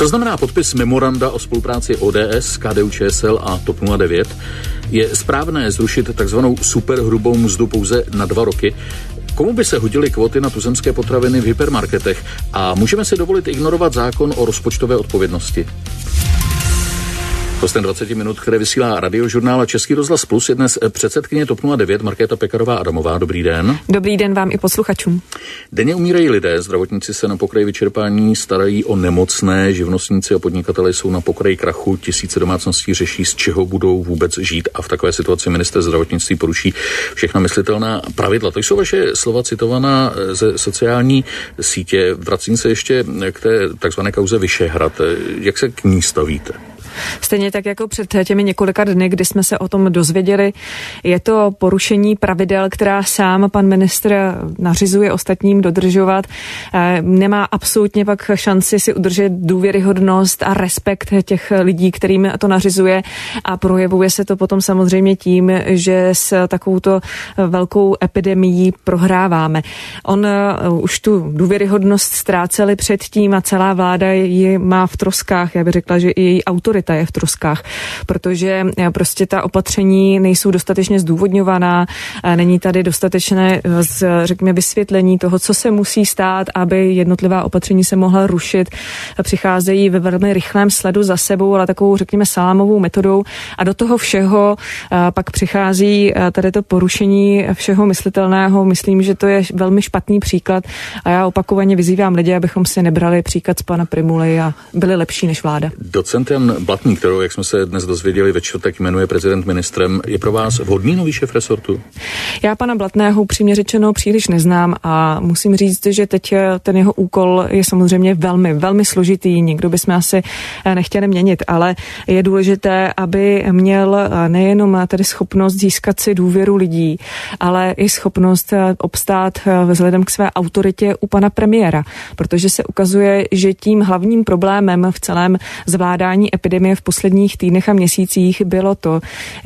Co znamená podpis memoranda o spolupráci ODS, KDU-ČSL a TOP 09? Je správné zrušit takzvanou superhrubou mzdu pouze na 2 roky? Komu by se hodily kvóty na tuzemské potraviny v hypermarketech? A můžeme si dovolit ignorovat zákon o rozpočtové odpovědnosti? Hostem 20 minut, které vysílá Radiožurnál a Český rozhlas Plus, je dnes předsedkyně TOP 09 Markéta Pekarová Adamová. Dobrý den. Dobrý den vám i posluchačům. Denně umírají lidé, zdravotníci se na pokraji vyčerpání starají o nemocné, živnostníci a podnikatelé jsou na pokraji krachu, tisíce domácností řeší, z čeho budou vůbec žít, a v takové situaci ministr zdravotnictví poruší všechna myslitelná pravidla. To jsou vaše slova citovaná ze sociální sítě. Vracím se ještě k té takzvané kauze Vyšehrad. Jak se k ní stavíte? Stejně tak jako před těmi několika dny, kdy jsme se o tom dozvěděli, je to porušení pravidel, která sám pan ministr nařizuje ostatním dodržovat. Nemá absolutně pak šanci si udržet důvěryhodnost a respekt těch lidí, kterým to nařizuje, a projevuje se to potom samozřejmě tím, že s takovouto velkou epidemií prohráváme. On už tu důvěryhodnost ztráceli předtím a celá vláda ji má v troskách. Já bych řekla, že i její autorita je v troskách, protože prostě ta opatření nejsou dostatečně zdůvodňovaná, není tady dostatečné, řekněme, vysvětlení toho, co se musí stát, aby jednotlivá opatření se mohla rušit. Přicházejí ve velmi rychlém sledu za sebou, ale takovou, řekněme, salámovou metodou, a do toho všeho pak přichází tady to porušení všeho myslitelného. Myslím, že to je velmi špatný příklad a já opakovaně vyzývám lidi, abychom si nebrali příklad z pana Prymuly a byli lepší než vláda. Docent Jan Blatný, kterou, jak jsme se dnes dozvěděli, ve čtvrtek jmenuje prezident ministrem, je pro vás vhodný nový šéf resortu? Já pana Blatného upřímně řečeno příliš neznám a musím říct, že teď ten jeho úkol je samozřejmě velmi, velmi složitý. Nikdo bychom asi nechtěli měnit, ale je důležité, aby měl nejenom tedy schopnost získat si důvěru lidí, ale i schopnost obstát vzhledem k své autoritě u pana premiéra, protože se ukazuje, že tím hlavním problémem v celém zvládání epidemie v posledních týdnech a měsících bylo to,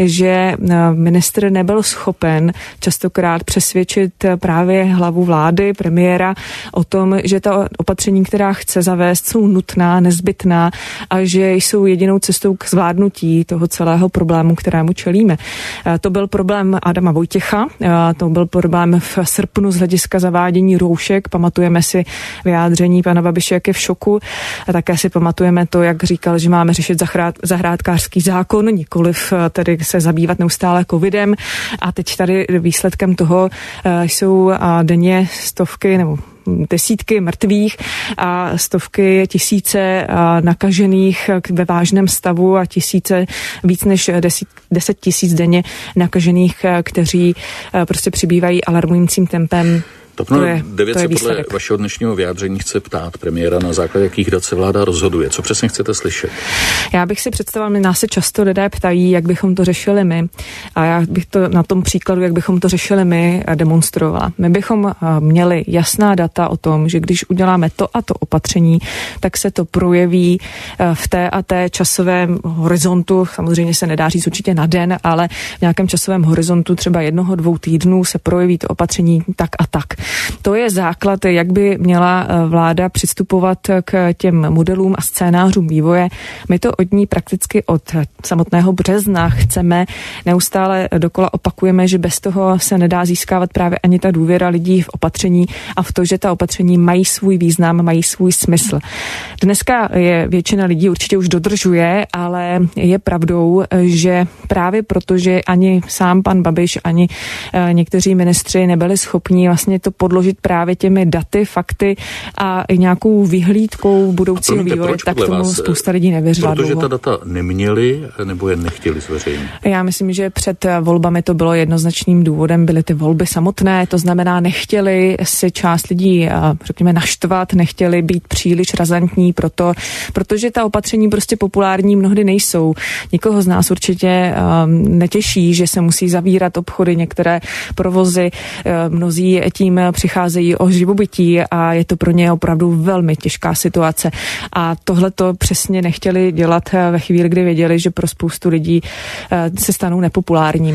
že ministr nebyl schopen častokrát přesvědčit právě hlavu vlády, premiéra, o tom, že ta opatření, která chce zavést, jsou nutná, nezbytná a že jsou jedinou cestou k zvládnutí toho celého problému, kterému čelíme. To byl problém Adama Vojtěcha, to byl problém v srpnu z hlediska zavádění roušek. Pamatujeme si vyjádření pana Babiše, jak je v šoku, a také si pamatujeme to, jak říkal, že máme řešit zahrádkářský zákon, nikoliv tedy se zabývat neustále covidem, a teď tady výsledkem toho jsou denně stovky nebo desítky mrtvých a stovky tisíce nakažených ve vážném stavu a tisíce, víc než 10 tisíc denně nakažených, kteří prostě přibývají alarmujícím tempem. TOP 09 se podle vašeho dnešního vyjádření chce ptát premiéra, na základě jakých dat se vláda rozhoduje. Co přesně chcete slyšet? Já bych si představila, nás se často lidé ptají, jak bychom to řešili my. A já bych to na tom příkladu, jak bychom to řešili my, demonstrovala. My bychom měli jasná data o tom, že když uděláme to a to opatření, tak se to projeví v té a té časovém horizontu. Samozřejmě se nedá říct určitě na den, ale v nějakém časovém horizontu třeba 1-2 týdnů se projeví to opatření tak a tak. To je základ, jak by měla vláda přistupovat k těm modelům a scénářům vývoje. My to od ní prakticky od samotného března chceme, neustále dokola opakujeme, že bez toho se nedá získávat právě ani ta důvěra lidí v opatření a v to, že ta opatření mají svůj význam, mají svůj smysl. Dneska je většina lidí určitě už dodržuje, ale je pravdou, že právě protože ani sám pan Babiš, ani někteří ministři nebyli schopni vlastně to podložit právě těmi daty, fakty a i nějakou vyhlídkou budoucího vývoje, tak tomu spousta lidí nevěřila. Protože ta data neměli nebo je nechtěli zveřejnit? Já myslím, že před volbami to bylo jednoznačným důvodem, byly ty volby samotné, to znamená, nechtěli si část lidí, řekněme, naštvat, nechtěli být příliš razantní protože ta opatření prostě populární mnohdy nejsou. Nikoho z nás určitě netěší, že se musí zavírat obchody, některé provozy, mnozí tím přicházejí o živobytí a je to pro ně opravdu velmi těžká situace. A tohle to přesně nechtěli dělat ve chvíli, kdy věděli, že pro spoustu lidí se stanou nepopulárními.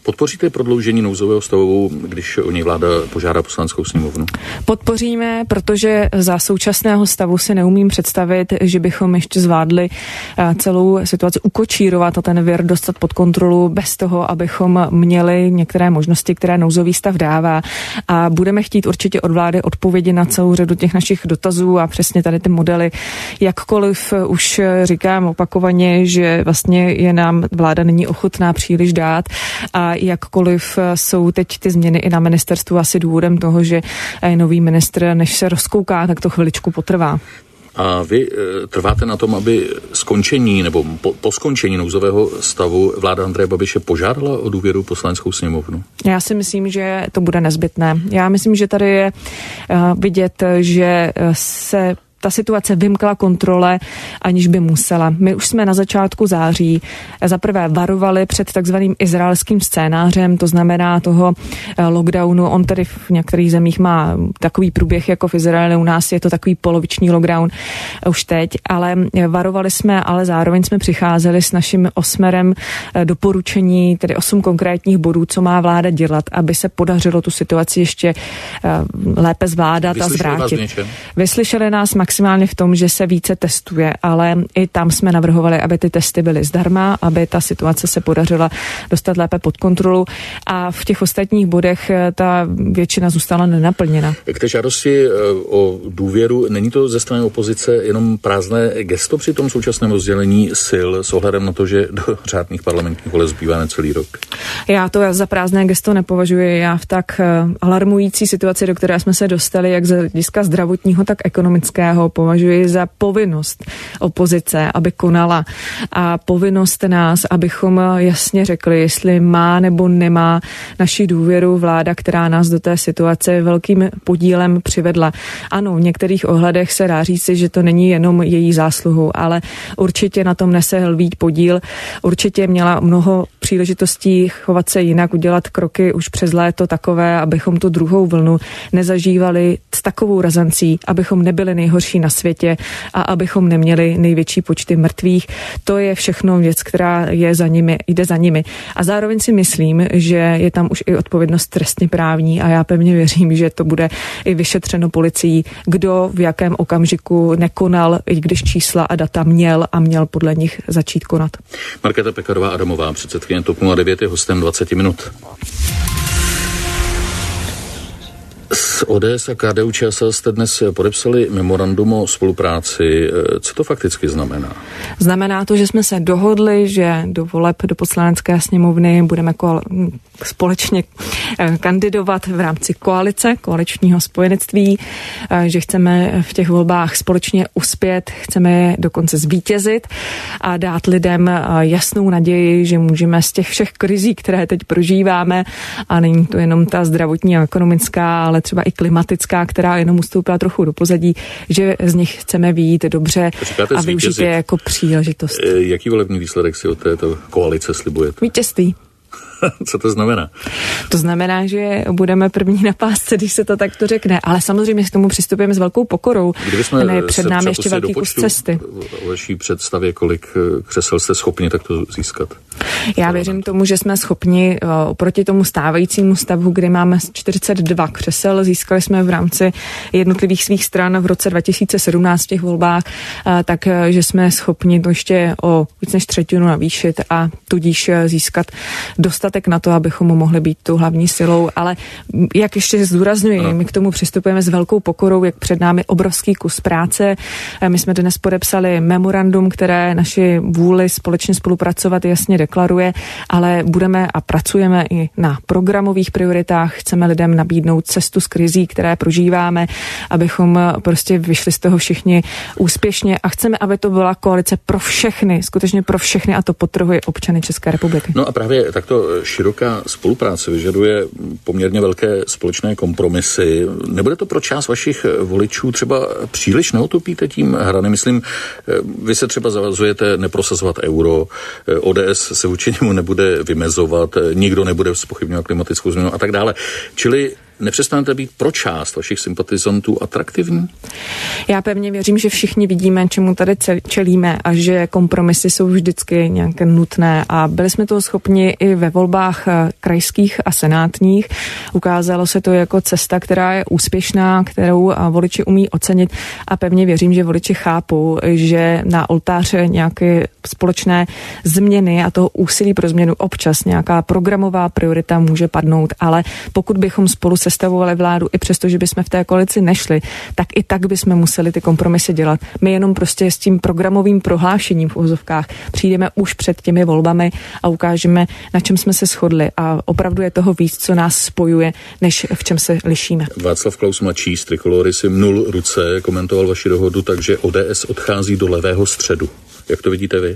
Podpoříte prodloužení nouzového stavu, když o něj vláda požádá Poslaneckou sněmovnu? Podpoříme, protože za současného stavu si neumím představit, že bychom ještě zvládli celou situaci ukočírovat a ten vir dostat pod kontrolu bez toho, abychom měli některé možnosti, které nouzový stav dává. A budeme chtít určitě od vlády odpovědi na celou řadu těch našich dotazů a přesně tady ty modely. Jakkoliv už říkám opakovaně, že vlastně je nám vláda není ochotná příliš dát a jakkoliv jsou teď ty změny i na ministerstvu asi důvodem toho, že nový ministr, než se rozkouká, tak to chviličku potrvá. A vy trváte na tom, aby skončení nebo po skončení nouzového stavu vláda Andreje Babiše požádala o důvěru Poslaneckou sněmovnu? Já si myslím, že to bude nezbytné. Já myslím, že tady je vidět, že se ta situace vymkla kontrole, aniž by musela. My už jsme na začátku září zaprvé varovali před takzvaným izraelským scénářem, to znamená toho lockdownu. On tedy v některých zemích má takový průběh jako v Izraeli, u nás je to takový poloviční lockdown už teď, ale varovali jsme, ale zároveň jsme přicházeli s naším 8 doporučení, tedy 8 konkrétních bodů, co má vláda dělat, aby se podařilo tu situaci ještě lépe zvládat a zvrátit. Vyslyšeli nás maximálně v tom, že se více testuje, ale i tam jsme navrhovali, aby ty testy byly zdarma, aby ta situace se podařila dostat lépe pod kontrolu a v těch ostatních bodech ta většina zůstala nenaplněna. K té žádosti o důvěru, není to ze strany opozice jenom prázdné gesto při tom současném rozdělení sil s ohledem na to, že do řádných parlamentních voleb zbývá necelý rok? Já to za prázdné gesto nepovažuji. Já v tak alarmující situaci, do které jsme se dostali, jak z hlediska zdravotního, tak ekonomického, považuji za povinnost opozice, aby konala a povinnost nás, abychom jasně řekli, jestli má nebo nemá naši důvěru vláda, která nás do té situace velkým podílem přivedla. Ano, v některých ohledech se dá říci, že to není jenom její zásluhou, ale určitě na tom nese lví podíl. Určitě měla mnoho příležitostí chovat se jinak, udělat kroky už přes léto takové, abychom tu druhou vlnu nezažívali s takovou razancí, abychom nebyli nejhorší na světě a abychom neměli největší počty mrtvých. To je všechno věc, která je za nimi, jde za nimi. A zároveň si myslím, že je tam už i odpovědnost trestně právní a já pevně věřím, že to bude i vyšetřeno policií, kdo v jakém okamžiku nekonal, i když čísla a data měl podle nich začít konat. Markéta Pekarová Adamová, předsedkyně TOP 09, je hostem 20 minut. S ODS a KDU-ČSL jste dnes podepsali memorandum o spolupráci. Co to fakticky znamená? Znamená to, že jsme se dohodli, že do voleb do Poslanecké sněmovny budeme společně kandidovat v rámci koaličního spojenectví, že chceme v těch volbách společně uspět, chceme je dokonce zvítězit a dát lidem jasnou naději, že můžeme z těch všech krizí, které teď prožíváme, a není to jenom ta zdravotní a ekonomická, ale třeba i klimatická, která jenom ustoupila trochu do pozadí, že z nich chceme vyjít dobře a využít je jako příležitost. Jaký volební výsledek si od této koalice slibujete? Vítězství. Co to znamená? To znamená, že budeme první na pásce, když se to takto řekne, ale samozřejmě k tomu přistupujeme s velkou pokorou. Kdybychom před námi ještě velký kus cesty. O vaší představě, kolik křesel jste schopni takto získat? Já věřím tomu, že jsme schopni oproti tomu stávajícímu stavu, kdy máme 42 křesel, získali jsme v rámci jednotlivých svých stran v roce 2017 v těch volbách, takže jsme schopni to ještě o víc než třetinu navýšit a tudíž získat dostatek na to, abychom mohli být tou hlavní silou, ale jak ještě zdůrazňuji, my k tomu přistupujeme s velkou pokorou, jak před námi obrovský kus práce. My jsme dnes podepsali memorandum, které naši vůli společně spolupracovat jasně deklaruje, ale budeme a pracujeme i na programových prioritách. Chceme lidem nabídnout cestu z krizí, které prožíváme, abychom prostě vyšli z toho všichni úspěšně a chceme, aby to byla koalice pro všechny, skutečně pro všechny a to podtrhuje občany České republiky. No a právě takto široká spolupráce vyžaduje poměrně velké společné kompromisy. Nebude to pro část vašich voličů třeba příliš neotopíte tím hrany? Myslím, vy se třeba zavazujete neprosazovat euro, ODS se vůči němu nebude vymezovat, nikdo nebude zpochybňovat klimatickou změnu a tak dále. Čili nepřestanete být pro část vašich sympatizantů atraktivní? Já pevně věřím, že všichni vidíme, čemu tady čelíme a že kompromisy jsou vždycky nějaké nutné a byli jsme toho schopni i ve volbách krajských a senátních. Ukázalo se to jako cesta, která je úspěšná, kterou voliči umí ocenit a pevně věřím, že voliči chápou, že na oltář nějaké společné změny a toho úsilí pro změnu občas nějaká programová priorita může padnout, ale pokud bychom spolu sestavovali vládu, i přesto, že bychom v té koalici nešli, tak i tak bychom museli ty kompromisy dělat. My jenom prostě s tím programovým prohlášením v uvozovkách přijdeme už před těmi volbami a ukážeme, na čem jsme se shodli a opravdu je toho víc, co nás spojuje, než v čem se lišíme. Václav Klaus mladší z Trikolory si mnul ruce, komentoval vaši dohodu, takže ODS odchází do levého středu. Jak to vidíte vy?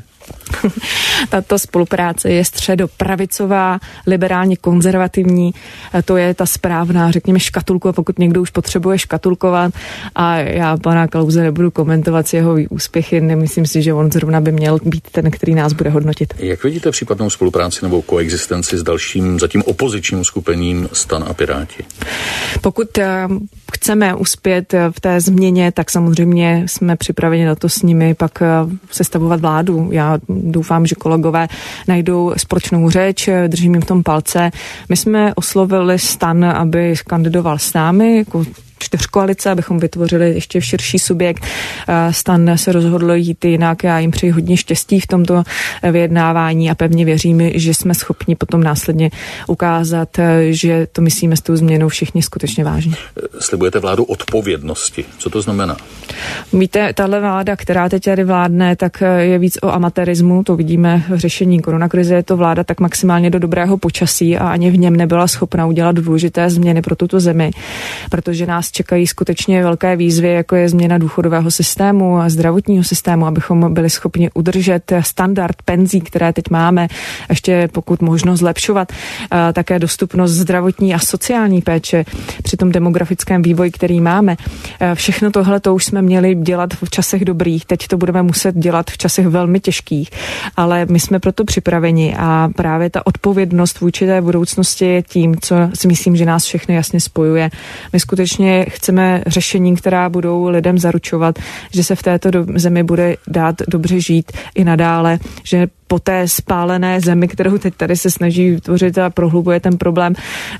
Tato spolupráce je středopravicová, liberálně konzervativní, to je ta správná, řekněme, škatulku, a pokud někdo už potřebuje škatulkovat a já pana Klause nebudu komentovat jeho úspěchy, nemyslím si, že on zrovna by měl být ten, který nás bude hodnotit. Jak vidíte případnou spolupráci nebo koexistenci s dalším zatím opozičním skupením STAN a Piráti? Pokud chceme uspět v té změně, tak samozřejmě jsme připraveni na to s nimi pak sestavovat vládu. Já doufám, že kolegové najdou společnou řeč, držím jim v tom palce. My jsme oslovili STAN, aby kandidoval s námi jako čtyřkoalice, abychom vytvořili ještě širší subjekt. STAN se rozhodl jít jinak, já jim přeji hodně štěstí v tomto vyjednávání a pevně věřím, že jsme schopni potom následně ukázat, že to myslíme s tou změnou všichni skutečně vážně. Slibujete vládu odpovědnosti. Co to znamená? Víte, tahle vláda, která teď tady vládne, tak je víc o amatérismu, to vidíme v řešení koronakrize, je to vláda tak maximálně do dobrého počasí a ani v něm nebyla schopna udělat důležité změny pro tuto zemi, protože nás čekají skutečně velké výzvy, jako je změna důchodového systému a zdravotního systému, abychom byli schopni udržet standard penzí, které teď máme, ještě pokud možno zlepšovat, také dostupnost zdravotní a sociální péče při tom demografickém vývoji, který máme. Všechno tohle to už jsme měli dělat v časech dobrých, teď to budeme muset dělat v časech velmi těžkých, ale my jsme proto připraveni a právě ta odpovědnost vůči té budoucnosti je tím, co si myslím, že nás všechny jasně spojuje. My skutečně chceme řešení, která budou lidem zaručovat, že se v této zemi bude dát dobře žít i nadále, že po té spálené zemi, kterou teď tady se snaží vytvořit a prohlubuje ten problém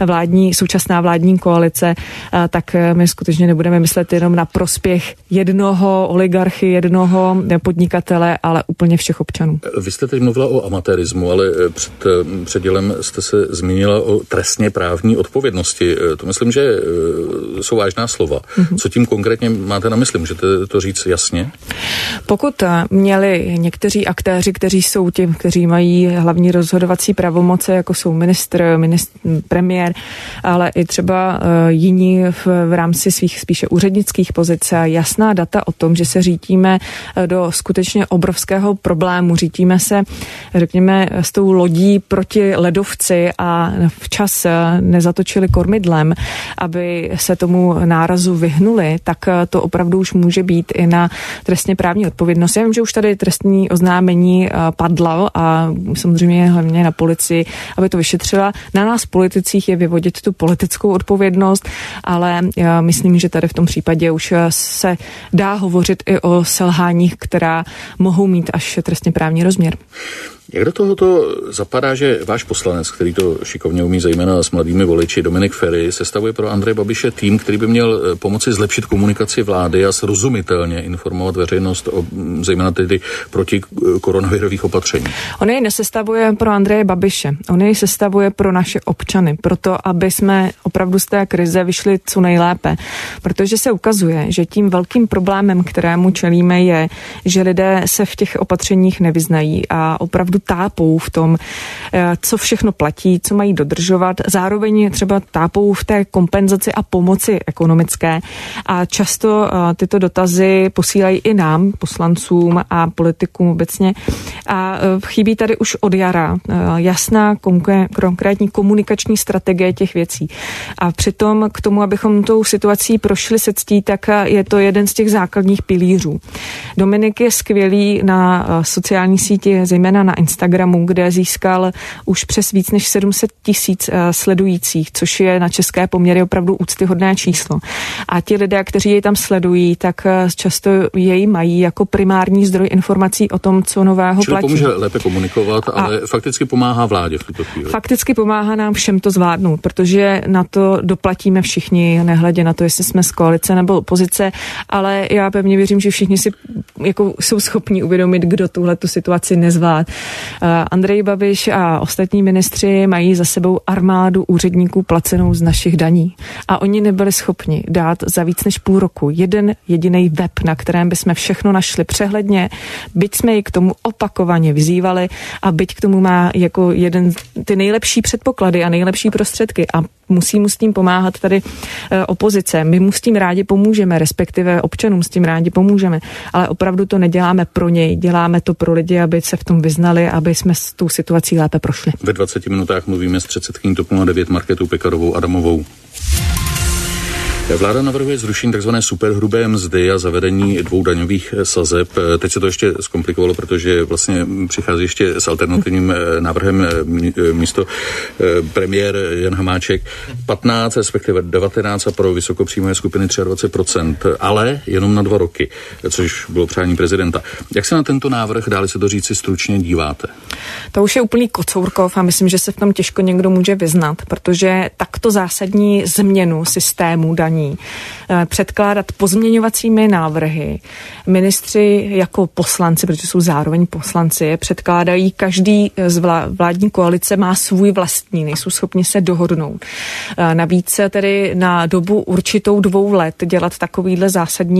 současná vládní koalice, tak my skutečně nebudeme myslet jenom na prospěch jednoho oligarchy, jednoho podnikatele, ale úplně všech občanů. Vy jste teď mluvila o amatérismu, ale před dělem jste se zmínila o trestně právní odpovědnosti. To myslím, že jsou vážná slova. Co tím konkrétně máte na mysli? Můžete to říct jasně? Pokud měli někteří aktéři, kteří jsou těm, kteří mají hlavní rozhodovací pravomoce, jako jsou ministr, premiér, ale i třeba jiní v rámci svých spíše úřednických pozic, jasná data o tom, že se řítíme do skutečně obrovského problému. Řítíme se, řekněme, s tou lodí proti ledovci a včas nezatočili kormidlem, aby se tomu nárazu vyhnuli, tak to opravdu už může být i na trestně právní odpovědnost. Já vím, že už tady trestní oznámení padlo a samozřejmě hlavně na policii, aby to vyšetřila. Na nás politicích je vyvodit tu politickou odpovědnost, ale já myslím, že tady v tom případě už se dá hovořit i o selháních, která mohou mít až trestně právní rozměr. Jak do tohoto zapadá, že váš poslanec, který to šikovně umí zejména s mladými voliči, Dominik Feri, sestavuje pro Andreje Babiše tým, který by měl pomoci zlepšit komunikaci vlády a srozumitelně informovat veřejnost o zejména tedy proti koronavirových opatření? On jej nesestavuje pro Andreje Babiše, on jej sestavuje pro naše občany, proto aby jsme opravdu z té krize vyšli co nejlépe, protože se ukazuje, že tím velkým problémem, kterému čelíme, je, že lidé se v těch opatřeních nevyznají a opravdu tápou v tom, co všechno platí, co mají dodržovat. Zároveň třeba tápou v té kompenzaci a pomoci ekonomické. A často tyto dotazy posílají i nám, poslancům a politikům obecně. A chybí tady už od jara jasná konkrétní komunikační strategie těch věcí. A přitom k tomu, abychom tou situací prošli se ctí, tak je to jeden z těch základních pilířů. Dominik je skvělý na sociální síti, zejména na Instagramu, kde získal už přes víc než 700 000 sledujících, což je na české poměry opravdu úctyhodné číslo. A ti lidé, kteří jej tam sledují, tak často jej mají jako primární zdroj informací o tom, co nového čili platí. Pomůže lépe komunikovat, ale fakticky pomáhá vládě v tuto chvíli. Fakticky pomáhá nám všem to zvládnout, protože na to doplatíme všichni, nehledě na to, jestli jsme z koalice nebo opozice, ale já pevně věřím, že všichni si jako jsou schopni uvědomit, kdo tuhle tu situaci nezvlád. Andrej Babiš a ostatní ministři mají za sebou armádu úředníků placenou z našich daní. A oni nebyli schopni dát za víc než půl roku jeden jediný web, na kterém bychom všechno našli přehledně, byť jsme ji k tomu opakovaně vyzývali a byť k tomu má jako jeden ty nejlepší předpoklady a nejlepší prostředky a musí mu s tím pomáhat tady opozice. My mu s tím rádi pomůžeme, respektive občanům s tím rádi pomůžeme, ale opravdu to neděláme pro něj, děláme to pro lidi, aby se v tom vyznali, aby jsme s tou situací lépe prošli. Ve 20 minutách mluvíme s předsedkyní TOP 09 Markétou Pekarovou Adamovou. Vláda navrhuje zrušení tzv. Superhrubé mzdy a zavedení 2 daňových sazeb. Teď se to ještě zkomplikovalo, protože vlastně přichází ještě s alternativním návrhem místo premiér Jan Hamáček 15, respektive 19 a pro vysokopříjmové skupiny 23%, ale jenom na 2 roky, což bylo přání prezidenta. Jak se na tento návrh, dále se to říci, stručně díváte? To už je úplný kocourkov a myslím, že se v tom těžko někdo může vyznat, protože takto zásadní změnu systému daní předkládat pozměňovacími návrhy. Ministři jako poslanci, protože jsou zároveň poslanci, je předkládají, každý z vládní koalice má svůj vlastní, nejsou schopni se dohodnout. Navíc tedy na dobu určitou 2 let dělat takovýhle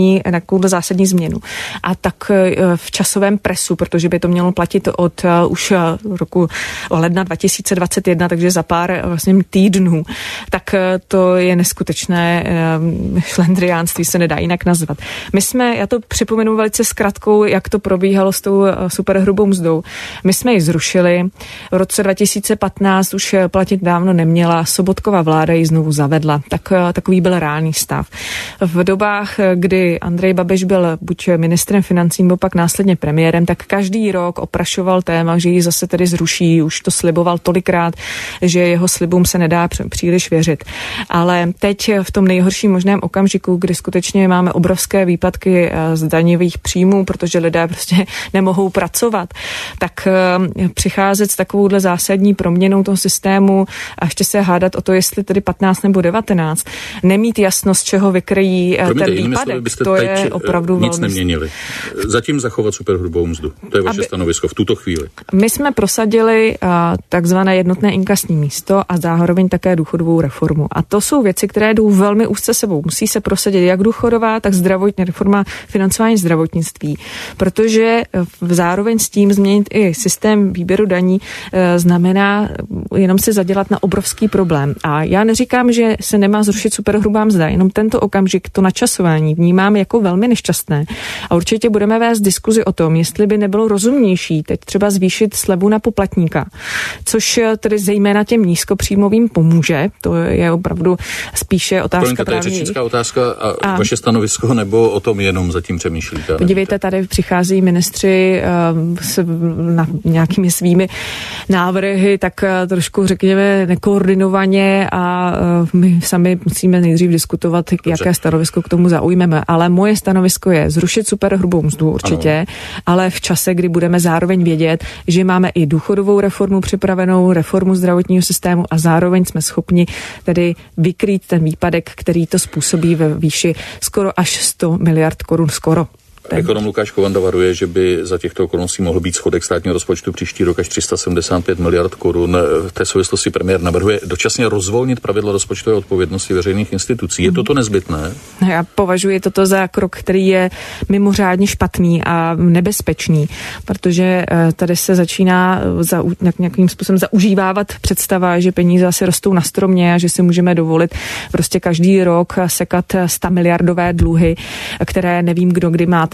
zásadní změnu. A tak v časovém presu, protože by to mělo platit od už roku ledna 2021, takže za pár vlastně týdnů, tak to je neskutečné šlendriánství, se nedá jinak nazvat. Já to připomenu velice zkratkou, jak to probíhalo s tou superhrubou mzdou. My jsme ji zrušili, v roce 2015 už platit dávno neměla, Sobotkova vláda ji znovu zavedla. Takový byl reálný stav. V dobách, kdy Andrej Babiš byl buď ministrem financí, nebo pak následně premiérem, tak každý rok oprašoval téma, že ji zase tedy zruší, už to sliboval tolikrát, že jeho slibům se nedá příliš věřit. Ale teď v tom nejhorším možném okamžiku, kdy skutečně máme obrovské výpadky z daňových příjmů, protože lidé prostě nemohou pracovat, tak přicházet s takovouhle zásadní proměnou toho systému a ještě se hádat o to, jestli tedy 15 nebo 19, nemít jasnost, z čeho vykryjí ten výpadek, to je opravdu nic neměnili. Zatím zachovat superhrubou mzdu. To je vaše stanovisko v tuto chvíli. My jsme prosadili takzvané jednotné inkasní místo a zároveň také důchodovou reformu. A to jsou věci, které jdou velmi úzce sebou. Musí se prosadit jak důchodová, tak zdravotní reforma financování zdravotnictví, protože zároveň s tím změnit i systém výběru daní znamená jenom se zadělat na obrovský problém. A já neříkám, že se nemá zrušit superhrubá mzda, jenom tento okamžik, to načasování vnímám jako velmi nešťastné. A určitě budeme vést diskuzi o tom, jestli by nebylo rozumnější teď třeba zvýšit slevu na poplatníka, což tedy zejména těm nízkopříjmovým pomůže. To je opravdu spíše otázka právě. To je řečnická otázka a vaše stanovisko, nebo o tom jenom zatím přemýšlíte? Podívejte, tady přichází ministři s nějakými svými návrhy, tak trošku řekněme nekoordinovaně a my sami musíme nejdřív diskutovat, jaké stanovisko k tomu zaujmeme. Ale moje stanovisko je zrušit superhrubou mzdu určitě, ale v čase, kdy budeme zároveň vědět, že máme i důchodovou reformu připravenou, reformu zdravotního systému a zároveň jsme schopni tedy vykrýt ten výpadek, který to způsobí ve výši skoro až 100 miliard korun skoro. Ekonom Lukáš Kovanda varuje, že by za těchto okolností mohl být schodek státního rozpočtu příští rok až 375 miliard korun. V té souvislosti premiér navrhuje dočasně rozvolnit pravidla rozpočtové odpovědnosti veřejných institucí. Je toto nezbytné? Já považuji toto za krok, který je mimořádně špatný a nebezpečný, protože tady se začíná nějakým způsobem zaužívávat představa, že peníze asi rostou na stromě a že si můžeme dovolit prostě každý rok sekat 100 miliardové dluhy, které nevím, kdo kdy má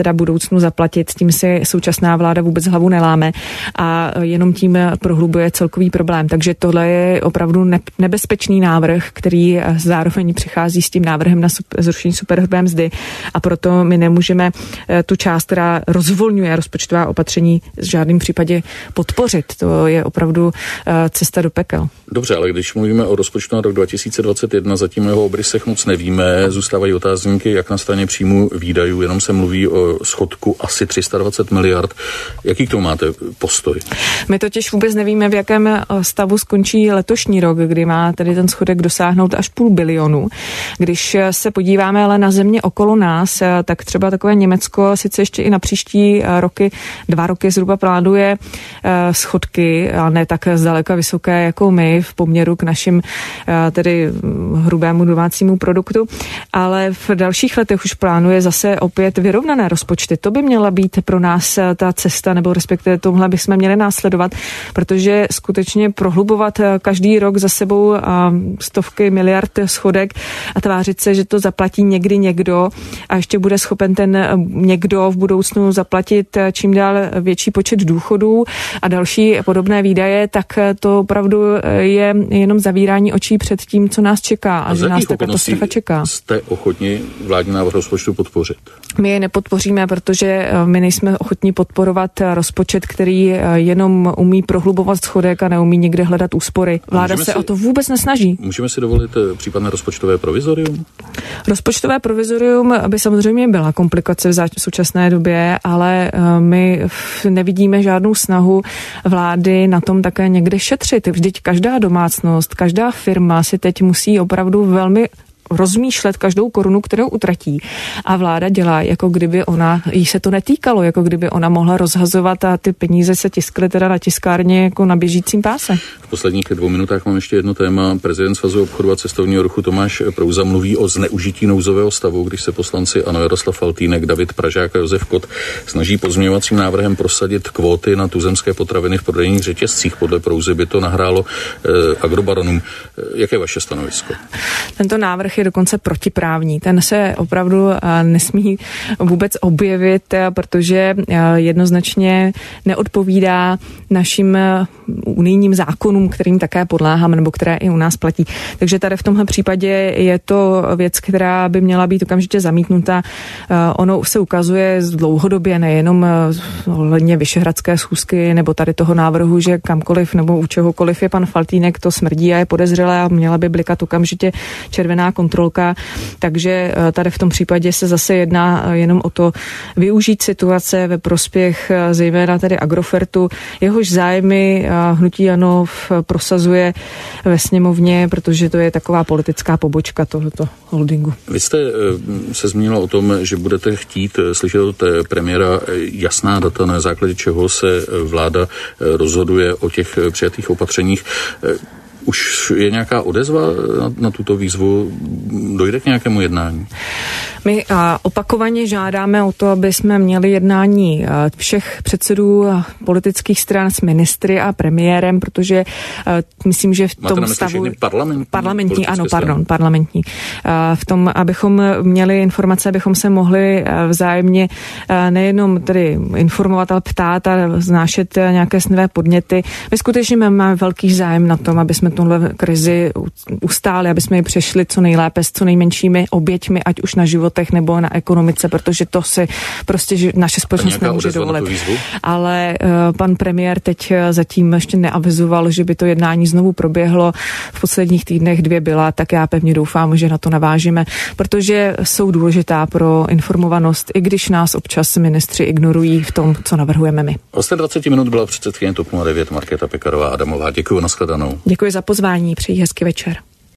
teda budoucnu zaplatit. S tím si současná vláda vůbec hlavu neláme a jenom tím prohlubuje celkový problém. Takže tohle je opravdu nebezpečný návrh, který zároveň přichází s tím návrhem na zrušení superhrubé mzdy a proto my nemůžeme tu část, která rozvolňuje rozpočtová opatření, v žádném případě podpořit. To je opravdu cesta do pekel. Dobře, ale když mluvíme o rozpočtu na rok 2021, zatím jeho obrysech moc nevíme, zůstávají otázníky jak na straně příjmů výdajů, jenom se mluví o schodku asi 320 miliard. Jaký k tomu máte postoj? My totiž vůbec nevíme, v jakém stavu skončí letošní rok, kdy má tedy ten schodek dosáhnout až 500 milionu. Když se podíváme ale na země okolo nás, tak třeba takové Německo sice ještě i na příští roky, 2 roky zhruba plánuje schodky, a ne tak zdaleka vysoké jako my v poměru k našim tedy hrubému domácímu produktu, ale v dalších letech už plánuje zase opět vyrovnané rozpočty. To by měla být pro nás ta cesta, nebo respektive tohle bychom měli následovat, protože skutečně prohlubovat každý rok za sebou stovky miliard schodek a tvářit se, že to zaplatí někdy někdo a ještě bude schopen ten někdo v budoucnu zaplatit čím dál větší počet důchodů a další podobné výdaje, tak to opravdu je jenom zavírání očí před tím, co nás čeká a že nás ta katastrofa čeká. Jste ochotni vládní návrh rozpočtu podpořit? My je nepodpoříme, protože my nejsme ochotní podporovat rozpočet, který jenom umí prohlubovat schodek a neumí někde hledat úspory. Vláda se o to vůbec nesnaží. Můžeme si dovolit případné rozpočtové provizorium? Rozpočtové provizorium by samozřejmě byla komplikace v současné době, ale my nevidíme žádnou snahu vlády na tom také někde šetřit. Vždyť každá domácnost, každá firma si teď musí opravdu velmi rozmýšlet každou korunu, kterou utratí. A vláda dělá, jako kdyby jí se to netýkalo, jako kdyby ona mohla rozhazovat a ty peníze se tiskly teda na tiskárně jako na běžícím páse. V posledních 2 minutách mám ještě jedno téma. Prezident Svazu obchodu a cestovního ruchu Tomáš Prouza mluví o zneužití nouzového stavu, když se poslanci ANO Jaroslav Faltýnek, David Pražák a Josef Kott snaží pozměňovacím návrhem prosadit kvóty na tuzemské potraviny v prodejních řetězcích. Podle Prouzy by to nahrálo agrobaronům. Jaké je vaše stanovisko? Tento návrh je dokonce protiprávní. Ten se opravdu nesmí vůbec objevit, protože jednoznačně neodpovídá našim unijním zákonům, kterým také podléháme, nebo které i u nás platí. Takže tady v tomhle případě je to věc, která by měla být okamžitě zamítnuta. Ono se ukazuje dlouhodobě, nejenom ohledně Vyšehradské schůzky, nebo tady toho návrhu, že kamkoliv nebo u čehokoliv je pan Faltýnek, to smrdí a je podezřelé a měla by blikat okamžitě červená kontrolka. Takže tady v tom případě se zase jedná jenom o to využít situace ve prospěch zejména tedy Agrofertu, jehož zájmy hnutí ANO prosazuje ve sněmovně, protože to je taková politická pobočka tohoto holdingu. Vy jste se zmínila o tom, že budete chtít slyšet od premiéra jasná data, na základě čeho se vláda rozhoduje o těch přijatých opatřeních. Už je nějaká odezva na tuto výzvu? Dojde k nějakému jednání? My opakovaně žádáme o to, aby jsme měli jednání všech předsedů politických stran s ministry a premiérem, protože myslím, že v tom stavu... Parlamentní, ano, pardon, parlamentní. V tom, abychom měli informace, abychom se mohli vzájemně nejenom tedy informovat, ale ptát a znášet nějaké své podněty. My skutečně máme velký zájem na tom, aby jsme tuhle krizi ustáli, aby jsme ji přešli co nejlépe s co nejmenšími oběťmi, ať už na životech nebo na ekonomice, protože to si prostě naše společnost nemůže dovolit. Ale pan premiér teď zatím ještě neavizoval, že by to jednání znovu proběhlo. V posledních týdnech 2 byla, tak já pevně doufám, že na to navážeme, protože jsou důležitá pro informovanost, i když nás občas ministři ignorují v tom, co navrhujeme my. Vlastně 20 minut byla předsedkyně TOP 09 Markéta Pekarová Adamová. Děkuji, nashledanou. Děkuji za pozvání, přeji hezký večer.